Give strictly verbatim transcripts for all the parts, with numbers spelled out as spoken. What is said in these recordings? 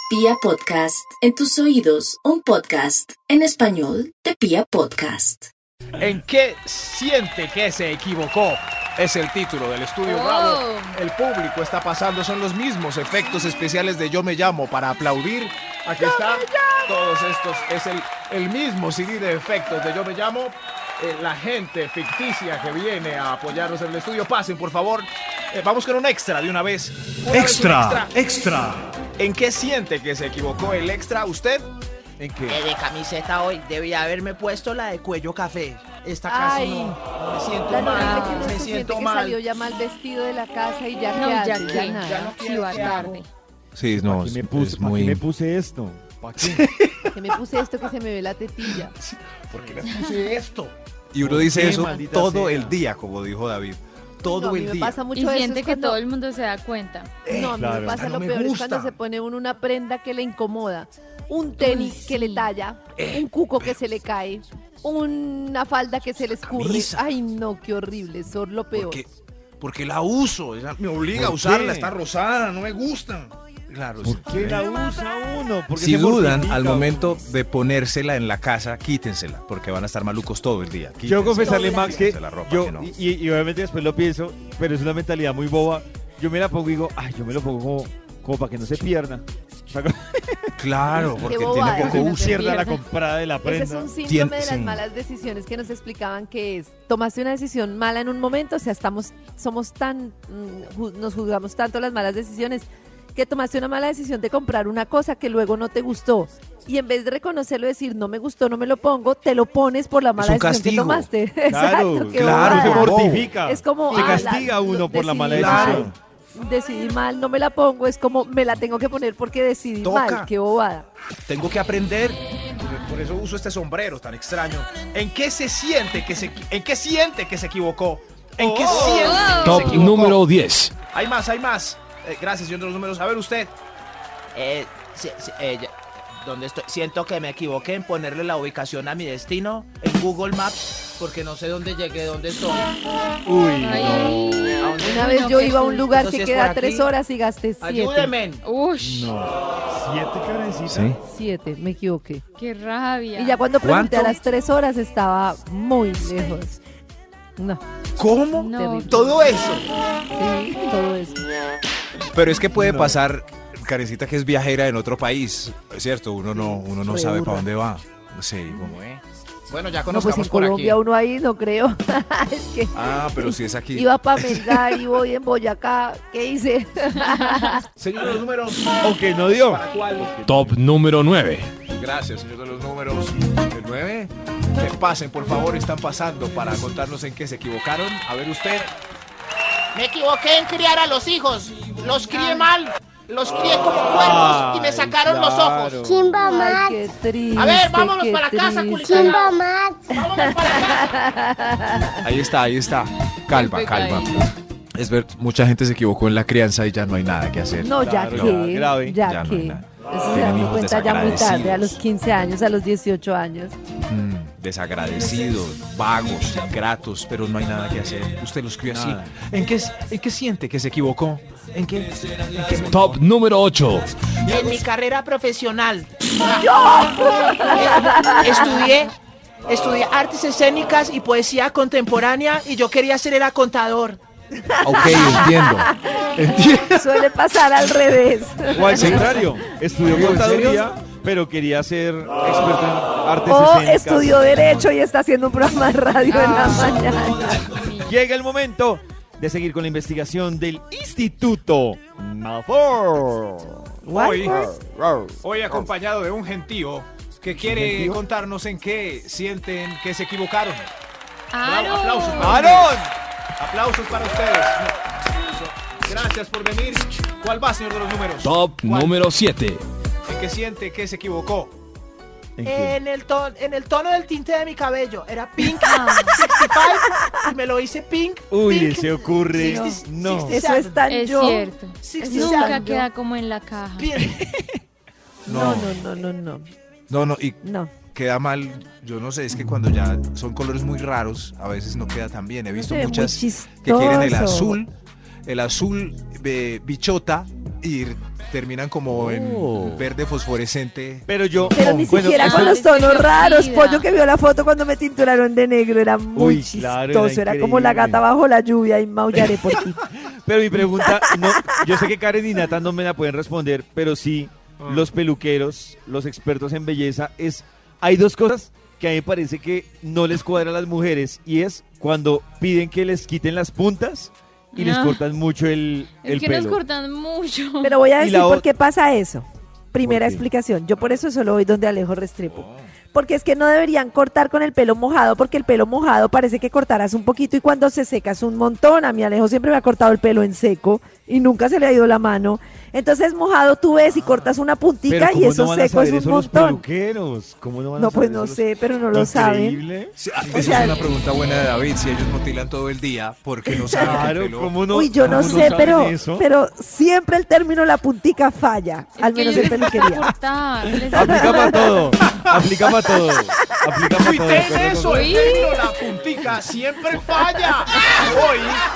Pia Podcast, en tus oídos, un podcast en español de Pia Podcast. ¿En qué siente que se equivocó? Es el título del estudio Oh. Bravo. El público está pasando, son los mismos efectos especiales de Yo Me Llamo para aplaudir. Aquí está, todos estos, es el, el mismo C D de efectos de Yo Me Llamo. Eh, la gente ficticia que viene a apoyarnos en el estudio, pasen por favor. Eh, vamos con un extra de una vez. Una Extra, vez un extra, extra. ¿En qué siente que se equivocó el extra usted? ¿En qué? Eh, de camiseta hoy debía haberme puesto la de cuello café. Esta casi Ay. no, no me siento La mal, novela que me uno se siente siento que mal. salió ya mal vestido de la casa y ya No, qué ya hace, que, ya ya nada. no Sí, quiero, va ¿qué hago? tarde. Sí, no, ¿Para qué me puse, es ¿para muy... qué me puse esto? ¿Para qué? Que me puse esto que se me ve la tetilla. ¿Por qué me puse esto? Y uno ¿Por dice qué, eso maldita todo sea? el día, como dijo David. No, Todo a mí el me día. pasa mucho Y eso, siente es que cuando- todo el mundo se da cuenta. No, a mí Claro. me pasa Ah, no lo me peor, es gusta. cuando se pone uno una prenda que le incomoda. Un tenis Uy, que le sí. talla, un cuco que se le cae, una falda que se le escurre. camisa. Ay, no, qué horrible, eso es lo peor. Porque, porque la uso. esa- Me obliga a ¿Por usarla, qué? está rosada, no me gusta. Claro, ¿Por sí. qué la usa uno? ¿Por qué Si se dudan mortifica al uno? momento de ponérsela en la casa, quítensela, porque van a estar malucos todo el día. Quiero Quítensela. confesarle, Max, que Quítense la ropa, yo, que no. y, y obviamente después lo pienso, pero es una mentalidad muy boba. Yo me la pongo y digo, ay, yo me lo pongo como, como para que no se pierda. O sea, Claro, porque bobada, tiene que poco no se uso. pierda la pierda. comprada de la Ese prenda. es un síndrome Tien- de las sí. malas decisiones que nos explicaban que es, tomaste una decisión mala en un momento, o sea, estamos, somos tan, mm, ju- nos juzgamos tanto las malas decisiones, que tomaste una mala decisión de comprar una cosa que luego no te gustó, y en vez de reconocerlo y decir, no me gustó, no me lo pongo, te lo pones por la mala un decisión castigo. que tomaste. Claro, Exacto, qué claro, bobada. se bobo. mortifica. Es como, se ah, castiga la- uno lo- por la mala decidí decisión. mal, Decidí mal, no me la pongo, es como, me la tengo que poner porque decidí Toca. mal, qué bobada. Tengo que aprender. Por eso uso este sombrero tan extraño. ¿En qué se siente que se, en qué siente que se equivocó? ¿En qué Oh. siente que se Top equivocó? número diez. Hay más, hay más. Eh, gracias, señor de los números. A ver usted. Eh, si- si- eh, ya- ¿dónde estoy? Siento que me equivoqué en ponerle la ubicación a mi destino en Google Maps, porque no sé dónde llegué, dónde estoy. Uy, Ay. ¿A dónde? Una vez no, yo qué iba a un susto. lugar Eso que sí es queda por aquí. tres horas y gasté siete. Ayúdeme. Ush, no. ¿Siete cabecitas? Sí. Siete, me equivoqué. qué rabia. Y ya cuando pregunté ¿Cuánto? a las tres horas estaba muy lejos. No, ¿Cómo? No, terrible. Todo eso. sí, todo eso. Pero es que puede No. pasar, Karencita, que es viajera en otro país. Es cierto, uno no, uno no Re sabe burra. para dónde va. Sí. ¿Cómo es? Bueno, ya No, pues en conozcamos por aquí. Colombia uno ahí no creo. Es que Ah, pero si es aquí. iba para Melgar y voy en Boyacá. ¿Qué hice? Señor de los números. Ok, no dio. ¿Para cuál? Top número nueve. Gracias, señor de los números. El nueve. Que pasen, por favor, están pasando para contarnos en qué se equivocaron. A ver usted. Me equivoqué en criar a los hijos. Los crié mal. Los crié como cuervos y me Ay, sacaron los claro. ojos. Chimba Ay, Max, qué triste. A ver, vámonos qué para casa, triste. culicagado. Chimba Max. Vámonos para casa. Ahí está, ahí está. Calma, Qué calma. pecadito. Es ver, mucha gente se equivocó en la crianza y ya no hay nada que hacer. No, ya Claro, que, grave. ya, Ya no hay que. nada. Eso se Tienen dan hijos cuenta ya muy tarde, a desagradecidos. los quince años, a los dieciocho años. Mm, desagradecidos, vagos, ingratos, pero no hay nada que hacer. Usted los crió así. Nada. ¿En qué, ¿En qué siente que se equivocó? ¿En qué? ¿En qué? Top número ocho. En mi carrera profesional. Eh, Estudié, estudié artes escénicas y poesía contemporánea y yo quería ser era contador. Ok, entiendo. Entiendo. Suele pasar al revés. O al contrario, estudió ¿En contaduría, pero quería ser experto en artes O escénicas. estudió Derecho y está haciendo un programa de radio en la mañana. Llega el momento de seguir con la investigación del Instituto Malfoy. Hoy, hoy acompañado de un gentío que quiere gentío? contarnos en qué sienten que se equivocaron. Aaron. Aplausos para ¡Aarón! Aplausos para ustedes. Gracias por venir. ¿Cuál va, señor de los números? Top ¿Cuál? número siete. ¿En qué siente que se equivocó? ¿En qué? En el, ton- en el tono del tinte de mi cabello. Era pink sesenta y cinco y me lo hice pink. Uy, pink, se ocurre. sesenta, No. sesenta. Eso es tan Es yo. cierto. sesenta y Nunca seven. queda como en la caja. Pink. No, no, no, no, no. No, no, y No. queda mal. Yo no sé, es que cuando ya son colores muy raros, a veces no queda tan bien. He visto Se ve muy muchas que quieren el chistoso. azul, el azul eh, bichota y terminan como Oh. en verde fosforescente. Pero yo... Pero ni bueno, siquiera eso- con los tonos raros. Vida. Pollo que vio la foto cuando me tinturaron de negro era muy Uy, claro, chistoso. era Era, como la increíble. gata bajo la lluvia y maullaré por ti. Pero mi pregunta, no, yo sé que Karen y Nata no me la pueden responder, pero sí, Ah. los peluqueros, los expertos en belleza, es hay dos cosas que a mí me parece que no les cuadra a las mujeres, y es cuando piden que les quiten las puntas y les Ah. cortan mucho el, Es el que pelo. nos cortan mucho. Pero voy a Y decir la por ot- qué pasa eso. Primera ¿Por qué? explicación. Yo por eso solo voy donde Alejo Restrepo. Oh. Porque es que no deberían cortar con el pelo mojado, porque el pelo mojado parece que cortaras un poquito y cuando se seca es un montón. A mi Alejo siempre me ha cortado el pelo en seco y nunca se le ha ido la mano. Entonces mojado tú ves y cortas una Pero puntica y ¿cómo eso no van a seco es saber un eso los montón. peluqueros? ¿Cómo no van a No, pues saber no eso sé, pero no los- lo saben. Increíble. Sí, ah, O esa sea- es una pregunta buena de David. Si ellos mutilan todo el día, ¿por qué no saben el Claro, pelo? ¿cómo no? Uy, yo no cómo sé, saben pero, eso? pero siempre el término la puntica falla, Es al que menos ellos en les gusta peluquería. cortar, les Aplica para todo, aplica para todo, aplica para todo. Tuiteen pero no- eso, el término la puntica siempre falla. Hoy,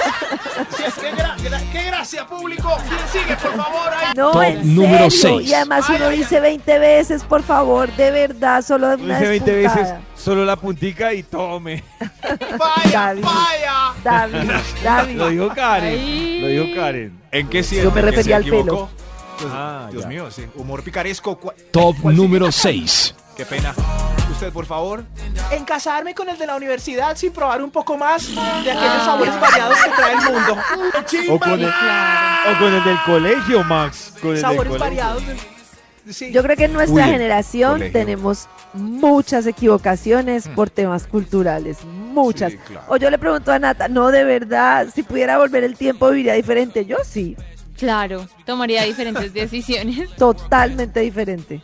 sí, qué, gra- gra- qué gracia, público. ¿Quién sigue, por favor? Ahí. No, Top en número serio. seis. Y además Ay, uno ay, dice veinte veces, por favor, de verdad, solo de Lo una hice veinte veces, despuntada. solo la puntica y tome. Falla, David. falla. David, David. Lo dijo Karen, Ay. lo dijo Karen. ¿En qué siente me que refería se al pelo. equivocó? Dios, Ah, Dios ya. mío, sí. Humor picaresco. ¿Cuál- Top cuál sigue? número seis. Qué pena. Usted, por favor. En casarme con el de la universidad sin probar un poco más de aquellos Ah. sabores variados que trae el mundo. O con, el, o con el del colegio, Max. Con el del Sabores colegio. variados. Sí. Yo creo que en nuestra Uy, el generación colegio. tenemos muchas equivocaciones por temas culturales, muchas. Sí, claro. O yo le pregunto a Nata, no, de verdad, si pudiera volver el tiempo viviría diferente. Yo sí, Claro, tomaría diferentes decisiones. totalmente diferente.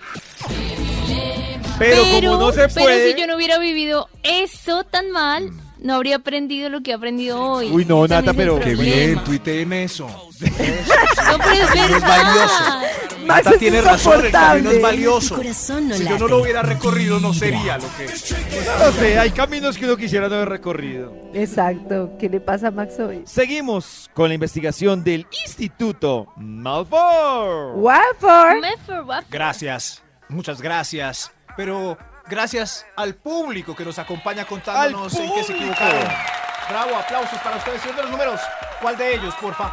Pero, como no se pero puede. si yo no hubiera vivido eso tan mal, no habría aprendido lo que he aprendido hoy. Uy, no, Ese Nata, es el pero- Qué problema. bien, tuiteen eso. No, pero es Es verdad. valioso. Max Nata es tiene razón, el camino es insoportable. valioso. Tu corazón no Si yo late. no lo hubiera recorrido, no sería lo que... No sé, hay caminos que uno quisiera no haber recorrido. Exacto, ¿qué le pasa a Max hoy? Seguimos con la investigación del Instituto Malfour. Watford. Medford, Watford. Gracias, muchas gracias. Pero gracias al público que nos acompaña contándonos ¡Al en qué se público! equivocaron. Bravo, aplausos para ustedes. Señor de los números, ¿cuál de ellos, porfa?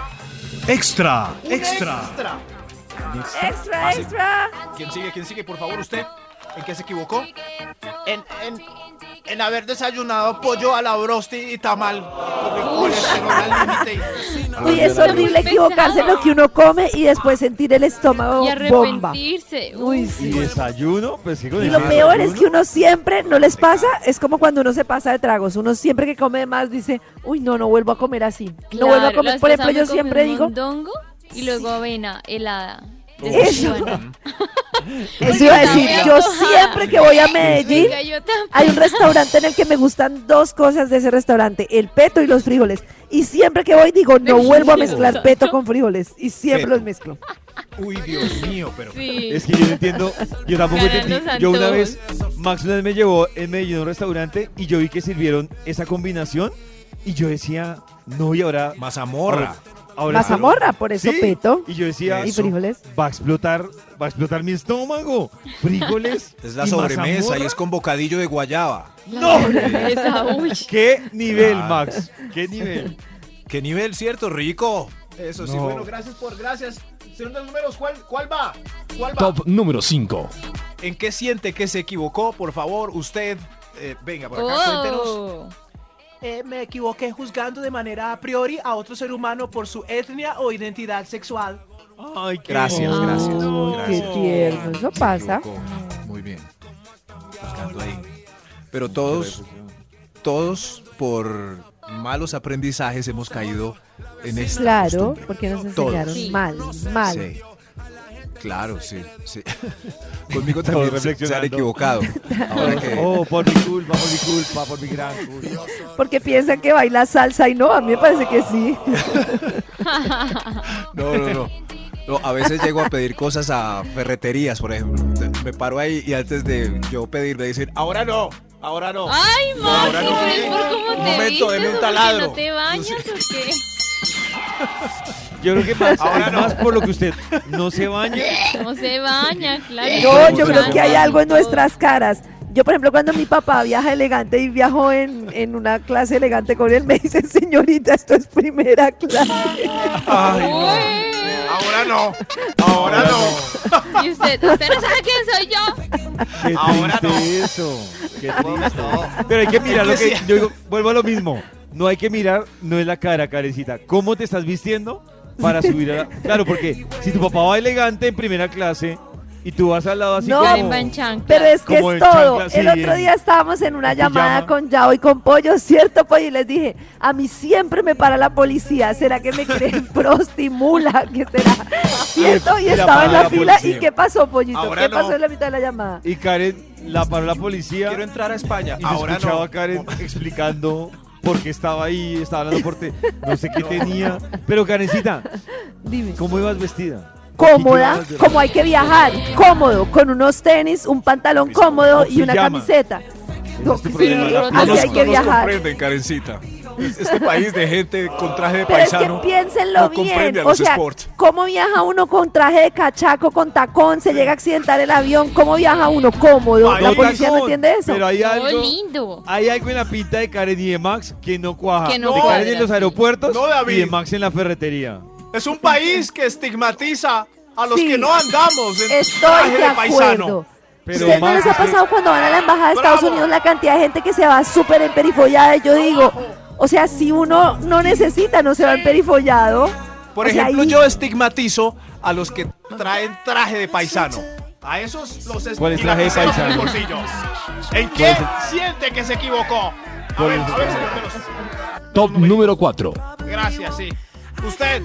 Extra, Un extra. extra. Extra, Ah, sí. extra. ¿Quién sigue? ¿Quién sigue? Por favor, usted. ¿En qué se equivocó? En, en, en haber desayunado pollo a la brosti y tamal. Con el colesterol al límite. y- Uy, es horrible equivocarse en lo que uno come y después sentir el estómago Y bomba. arrepentirse. Uy, Y sí. desayuno, pues sí, con Y el lo peor es desayuno. que uno siempre, ¿no les pasa? Es como cuando uno se pasa de tragos. Uno siempre que come de más dice, uy, no, no vuelvo a comer así. No vuelvo a comer. Por ejemplo, yo siempre digo, Mondongo y luego avena helada. Eso. Bueno, eso iba a decir, Está yo muy antojada. siempre que voy a Medellín, venga, yo también. hay un restaurante en el que me gustan dos cosas de ese restaurante, el peto y los frijoles. Y siempre que voy digo, no vuelvo a mezclar peto con frijoles. Y siempre Peto. los mezclo. Uy, Dios mío, pero... Sí. Es que yo no entiendo, yo tampoco Ganan entendí. los Yo una antojos. vez, Max una vez me llevó en Medellín a un restaurante y yo vi que sirvieron esa combinación y yo decía, no, y ahora... Mazamorra. ahora Mazamorra, por eso Sí, peto y yo decía, y Eso. frijoles. va a explotar, va a explotar mi estómago. Frijoles. Es la y sobremesa mazamorra. y es con bocadillo de guayaba. No. Esa, uy. ¿Qué nivel, Claro. Max? ¿Qué nivel? ¿Qué nivel, cierto? Rico. Eso sí, No. bueno, gracias por gracias. Señor de los números, ¿cuál, cuál va? ¿Cuál va? Top número cinco. ¿En qué siente que se equivocó? Por favor, usted, eh, venga por acá, cuéntenos. Oh. Eh, me equivoqué juzgando de manera a priori a otro ser humano por su etnia o identidad sexual. Ay, qué Gracias, bonito. gracias. Oh, gracias. qué tierno, eso Se pasa. equivocó. Muy bien. Buscando ahí. Pero todos, todos por malos aprendizajes hemos caído en esta Claro, costumbre. porque nos Todos. enseñaron Sí. mal, mal. Sí. Claro, sí, sí. Conmigo Todos también se, se han reflexionando. equivocado. Ahora que... Oh, por mi culpa, por mi culpa, por mi gran culpa. Porque piensan que baila salsa y no, a mí me parece que sí. No, no, no. No, a veces llego a pedir cosas a ferreterías, por ejemplo. Me paro ahí y antes de yo pedir me dicen, ahora no, ahora no. Ay, No, Max, ahora no. pero es por cómo Un te momento, vistes deme un o porque taladro. ¿No te bañas o qué? Yo creo que más, Ahora es no. más por lo que usted no se baña. No se baña, claro. No, yo creo que hay algo en nuestras caras. Yo, por ejemplo, cuando mi papá viaja elegante y viajo en, en una clase elegante con él, me dicen, señorita, esto es primera clase. Ay, no. Uy. Ahora no. Ahora no. Y usted, usted no sabe quién soy yo. Qué Ahora triste no. eso. Qué triste. Pero hay que mirar lo que yo digo, vuelvo a lo mismo. No hay que mirar, no es la cara, carecita. ¿Cómo te estás vistiendo para subir a la... Claro, porque si tu papá va elegante en primera clase y tú vas al lado así No, como... Karim va en chancla. Pero es que Como es en todo. chancla, sí, El otro en- día estábamos en una en llamada pijama. con Yao y con Pollo, ¿cierto, Pollo? Y les dije, a mí siempre me para la policía. ¿Será que me creen prostimula? ¿Qué será? ¿Cierto? Y Y la estaba para en la la fila. policía. ¿Y qué pasó, Pollito? Ahora ¿Qué no. pasó en la mitad de la llamada? Y Karen la paró la policía Quiero entrar a España. y se Ahora escuchaba no. a Karen explicando por qué estaba ahí, estaba hablando por te... no sé qué tenía. Pero Karencita, Dime. ¿cómo ibas vestida? Cómoda, ¿Qué ibas de- como hay que viajar, cómodo, con unos tenis, un pantalón cómodo y una pijama. camiseta. No, este sí, problema de la así No nos, hay no que nos viajar. comprenden, Karencita. Este país de gente con traje de Pero es paisano que piénsenlo no bien. comprende a O los sea, sports. ¿cómo viaja uno con traje de cachaco, con tacón? Se llega a accidentar el avión. ¿Cómo viaja uno cómodo? Ay, La no, policía no tacón, entiende eso. Pero hay Oh, algo, lindo. hay algo en la pinta de Karen y de Max que no cuaja. Que no de cuadra, Karen en los sí. aeropuertos No, David. y de Max en la ferretería. Es un país que estigmatiza a los Sí. que no andamos en Estoy traje de de paisano. acuerdo. Pero ¿Ustedes no Max, les ha es que- pasado cuando van a la embajada de Estados ¡Bravo! Unidos la cantidad de gente que se va súper emperifollada? Y yo digo, o sea, si uno no necesita, no se va emperifollado. Por O sea, ejemplo, ahí- yo estigmatizo a los que traen traje de paisano. A esos los ¿Cuál es traje de estigmatizo en paisano? el bolsillo. ¿En ¿Cuál qué es el- siente que se equivocó? A ¿Cuál ver, es el a ver, traje? señor de los- Top número cuatro. Gracias, sí. Usted.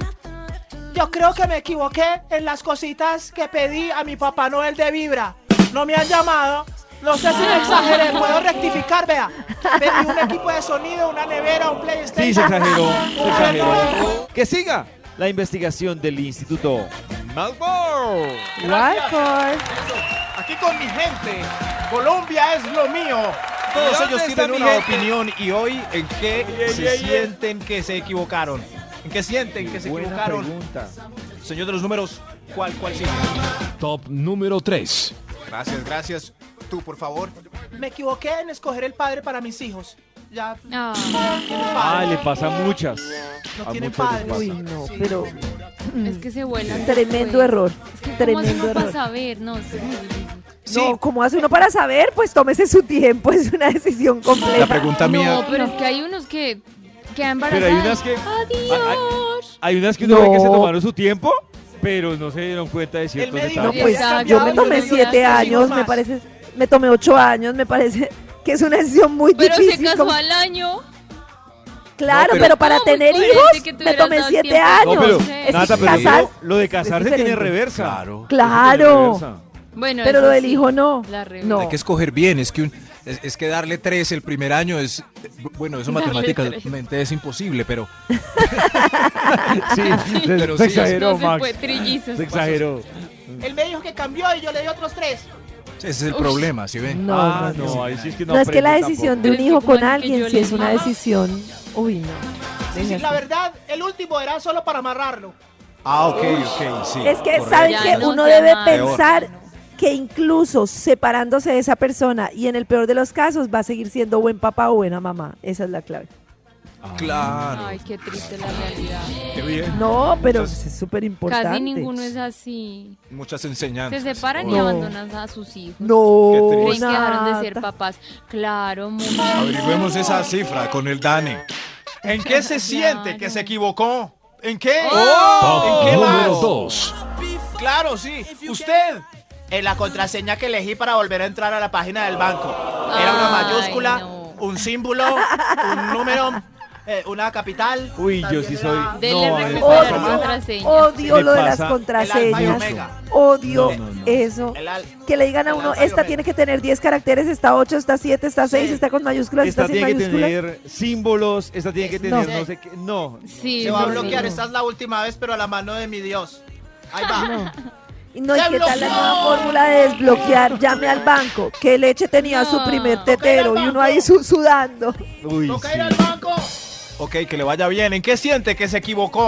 Yo creo que me equivoqué en las cositas que pedí a mi Papá Noel de Vibra. No me han llamado. No sé si me exageré. Puedo rectificar, vea. Pedí un equipo de sonido, una nevera, un PlayStation. Sí, se exageró, se un exageró. reloj. Que siga la investigación del Instituto Malfour. Walford. Aquí con mi gente. Colombia es lo mío. Todos ¿Dónde ellos está tienen mi una gente? opinión y hoy en qué Yeah, se yeah, yeah. sienten que se equivocaron. ¿En qué sienten que se Buena equivocaron? pregunta. Señor de los números, ¿cuál, cuál sigue? Top número tres. Gracias, gracias. Tú, por favor. Me equivoqué en escoger el padre para mis hijos. Ya Ah, tienen Ah, padre. le pasa a muchas. No A tienen muchas les padres. pasa. Uy, no, Sí. pero es que se vuelan. tremendo después. error. Es que ¿cómo hace Tremendo uno para error. saber? No, sí, sí, sí. Sí. No, ¿cómo hace uno para saber? Pues tómese su tiempo, es una decisión completa. La pregunta mía. No, pero es que hay unos que quedan Pero embarazadas. hay unas que- Adiós. Hay unas que uno No. ve que se tomaron su tiempo, pero no se dieron cuenta de ciertos Él me dijo No, detalles. pues Exacto. yo me tomé Exacto. siete Dos años, hijos me más. parece, me tomé ocho años, me parece que es una decisión muy Pero se difícil. casó como- al año. Claro, No, pero, pero- para No, muy tener coherente hijos que te me hubieras tomé dado siete tiempo. años. No, pero, Es que Nata, pero casar- lo, lo de casarse diferente. tiene reversa. Claro. Claro. Eso tiene reversa. Bueno, Pero eso lo del sí, hijo no. la reversa. No. Hay que escoger bien, es que un- es, es que darle tres el primer año es bueno, eso Darle matemáticamente es imposible, pero Sí, se, Pero se sí, exageró, No se Max. fue trillizos. Se exageró. Él me dijo que cambió y yo le di otros tres. ese es el Uy. problema, ¿sí ven? No, ah, no, no, no. ahí sí es que no No, es que la aprende decisión de Pero un es hijo que con como así que alguien yo sí le es una amaba. decisión. Uy, no. Sí, sí, Venga, la sí. verdad, el último era solo para amarrarlo. Ah, ok, ok, sí. Es que correcto. saben Ya que no uno se debe aman. pensar que incluso separándose de esa persona y en el peor de los casos va a seguir siendo buen papá o buena mamá. Esa es la clave. Claro. Ay, qué triste la realidad. Qué bien. No, pero Muchas- es súper importante. Casi ninguno es así. Muchas Se enseñanzas. separan y No. abandonan a sus hijos. No, Qué Creen que dejaron de ser Nata. papás. Claro, mucho. Averigüemos esa cifra con el Dani. ¿En qué se siente que se equivocó? ¿En qué? Top ¿En qué número más? dos. Claro, sí. Usted. En la contraseña que elegí para volver a entrar a la página del banco. Era una Ay, mayúscula, no. un símbolo, un número, eh, una capital. Uy, yo sí También soy. era- Dele No, a mí me recuperar pasa- contraseña. Odio Me lo de las pasa- El alfa y contraseñas. omega. Odio No, no, no. eso. El al- Que le digan a el uno, alfa y esta omega. tiene que tener diez caracteres, está ocho, está siete, está seis, Sí. está con mayúsculas, está, Esta sin tiene que mayúsculas. tener símbolos, esta tiene que No. tener no, sé qué. No. Sí, Se va a sí, bloquear, sí. esta es la última vez, pero a la mano de mi Dios. Ahí va. No. Y no, ¿y ¡Se qué tal la bloqueó! nueva fórmula de desbloquear? Llame al banco. Que Leche tenía su No. primer Toca ir tetero al y uno banco. ahí su- sudando. Uy, Toca sí. ir al banco. Ok, que le vaya bien. ¿En qué siente que se equivocó?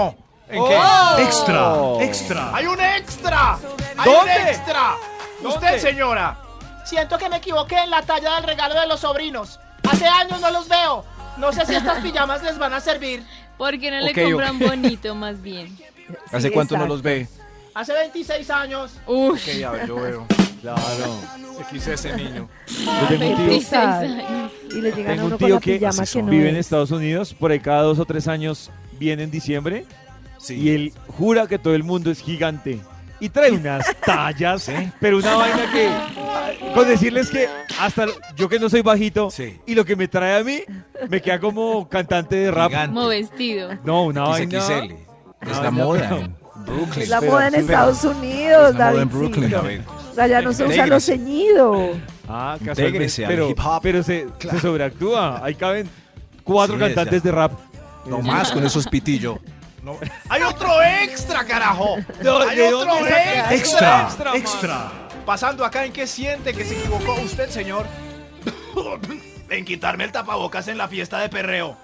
¿En qué? Extra, extra. ¡Hay un extra! ¡Hay ¿Dónde? un extra! ¿Dónde? Usted, señora. Siento que me equivoqué en la talla del regalo de los sobrinos. Hace años no los veo. No sé si estas pijamas les van a servir. ¿Por qué no Ok, le compran ok. bonito más bien? ¿Hace Sí, cuánto no exacto. los ve? Hace veintiséis años. Uy, Ok, a ver, yo veo. Claro. Se quise ese niño. Yo tengo un tío, veintiséis Ay. años. Y le llegan a tengo un uno con tío la que pijama así que son. no vive en es. Estados Unidos, por ahí cada dos o tres años viene en diciembre Sí. y él jura que todo el mundo es gigante. Y trae unas tallas, pero una vaina que, ah, con decirles que hasta yo que no soy bajito, Sí. y lo que me trae a mí, me queda como cantante de rap. Gigante. Como vestido. No, una vaina. X X L. Es Ah, la no, moda pero- en Brooklyn. Es la Pero- moda en pero- Estados Unidos, Es la moda en Davidcito. Brooklyn, David. Allá no se usa lo Intégrese. ceñido. Ah, Intégrese casualmente. al Pero, hip hop. pero se, se sobreactúa. Ahí caben cuatro Sí, cantantes ya. de rap. No más con esos pitillos. No. ¡Hay otro extra, carajo! No, ¡Hay ¿de otro dónde saca- extra! Extra, man. extra. Pasando acá, ¿en qué siente que se equivocó usted, señor? En quitarme el tapabocas en la fiesta de perreo.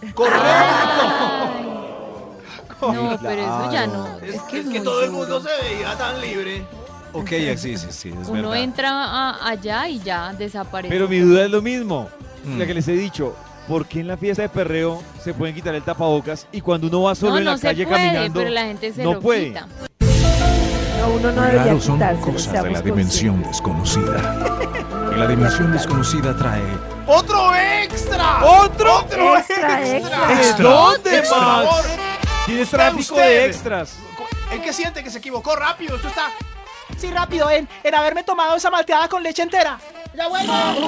No, pero eso ya no. Es, Es que, es es que muy todo el duro. mundo se veía tan libre. Ok, sí, sí, sí, es Uno verdad. entra a- allá y ya desaparece. Pero mi duda es lo mismo. Mm. La que les he dicho. ¿Por qué en la fiesta de perreo se pueden quitar el tapabocas y cuando uno va solo no, en no la se calle puede, caminando pero la gente se no lo puede? quita. No, uno no Muy debería raro, son quitárselo, cosas de seamos la dimensión desconocida. Y la dimensión desconocida trae ¡Otro extra! ¡Otro! ¡Otro Extra, extra! extra. ¿De Extra, dónde, extra, Max? amor. Tienes Usted, tráfico usted. de extras. ¿En qué siente que se equivocó rápido? Esto está... Sí, rápido, en, en haberme tomado esa malteada con leche entera. ¡Ya vuelvo!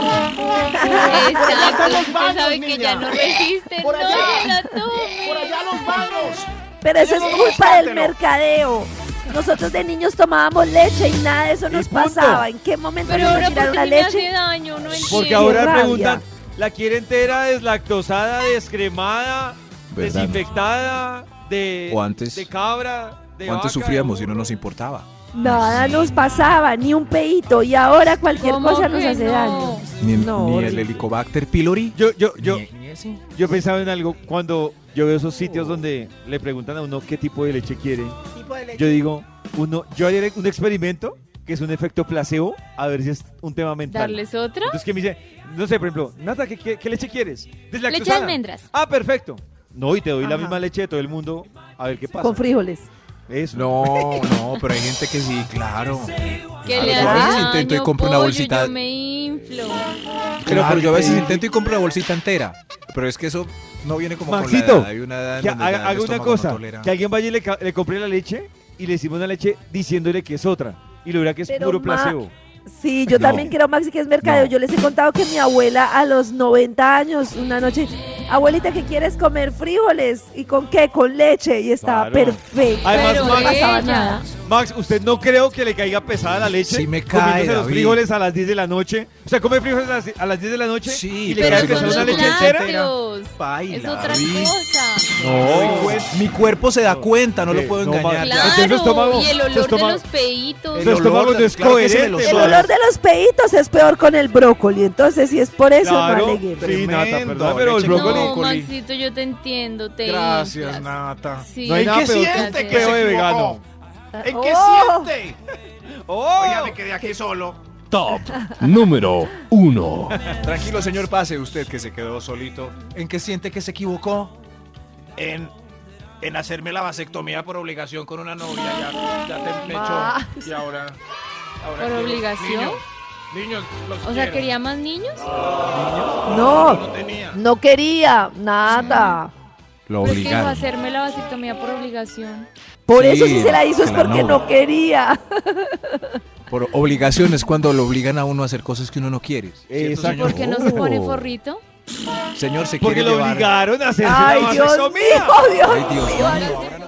Exacto, están los usted baños, sabe que niña. ya no resiste. Por No allá. se la tome. ¡Por allá los baños! Pero eso es Oye, culpa del búscatelo. mercadeo. Nosotros de niños tomábamos leche y nada de eso Y nos punto. pasaba. ¿En qué momento Pero nos ahora tiraron porque la me hace leche? daño, no entiendo. Porque ahora rabia. preguntan, ¿la quiere entera, deslactosada, descremada, ¿Verdad? desinfectada, de, O antes- de cabra, de ¿Cuánto vaca, sufríamos de y no burro? nos importaba? Nada nos pasaba, ni un peito. Y ahora cualquier ¿Cómo cosa nos que hace no? daño. Ni, No, ni el horrible. Helicobacter pylori. Yo, yo, yo, Ni- ni ese. yo pensaba en algo cuando yo veo esos sitios donde le preguntan a uno qué tipo de leche quiere. Tipo de leche. Yo digo, uno, yo haré un experimento que es un efecto placebo, a ver si es un tema mental. ¿Darles otra? Entonces que me dice, no sé, por ejemplo, Nata, ¿qué, qué, qué leche quieres? Deslactosada. Leche de almendras. Ah, perfecto. No, y te doy la Ajá. misma leche de todo el mundo, a ver qué pasa. Con frijoles. Eso. No, no, pero hay gente que sí, claro. Que A le ver, hace yo a veces daño, intento y compro una pollo, bolsita. Yo me inflo. Claro, yo a veces Sí. intento y compro la bolsita entera. Pero es que eso no viene como Maxito, con la edad. Hay una edad en Que donde haga, ya el haga una estómago cosa, no tolera. que alguien vaya y le, ca- le compre la leche y le decimos una leche diciéndole que es otra. Y lo verá que es Pero, puro Ma- placebo. Sí, yo No. también creo, Maxi, que es mercadeo. No. Yo les he contado que mi abuela a los noventa años, una noche, abuelita, ¿qué quieres comer? Frijoles. ¿Y con qué? Con leche. Y estaba Claro. perfecto. Además, Pero no Max, pasaba ella- nada. Max, ¿usted no creo que le caiga pesada la leche? Sí me cae, comiéndose los David. frijoles a las diez de la noche. O sea, come frijoles a las, a las diez de la noche Sí, y le pero cae Pero eso son pesada no los una es leche entera. lácteos. Baila, Es otra David. cosa. No, Mi cuerpo se da cuenta, no Sí, lo puedo no, engañar. Max. Entonces, su estómago- Claro, y el su olor estómago- de los peitos. El su estómago olor, no es claro que se me lo coherente. El suena. olor de los peitos es peor con el brócoli. Entonces, si es por eso, Claro, no aleguemos. sí, Nata, Tremendo, perdón, pero el leche con brócoli... No, brócoli. Maxito, yo te entiendo, te Gracias, inflas. Nata. Sí. No hay ¿En nada qué peor siente que que peo se de vegano. equivocó? ¿En qué Oh. siente? ¡Oh! Oiga, me quedé aquí solo. Top número uno. Tranquilo, señor, pase usted que se quedó solito. ¿En qué siente que se equivocó? En, en hacerme la vasectomía por obligación con una novia. Ya, ya te me Ma. echó. Y ahora. ahora ¿Por quiero- obligación? Niños, niños, los O sea, quiero. ¿quería más niños? No, No tenía. no quería nada. Lo Pero es que dijo obligaron. hacerme la vasectomía por obligación. Por Sí, eso si se la hizo es que la porque novia. no quería. Por obligación es cuando lo obligan a uno a hacer cosas que uno no quiere. Exacto. señor? ¿Por qué no se pone Oh. forrito? Señor, se Porque quiere lo llevar. obligaron a hacerse Ay, la Dios mío, vasectomía. Dios Ay, Dios mío. mío.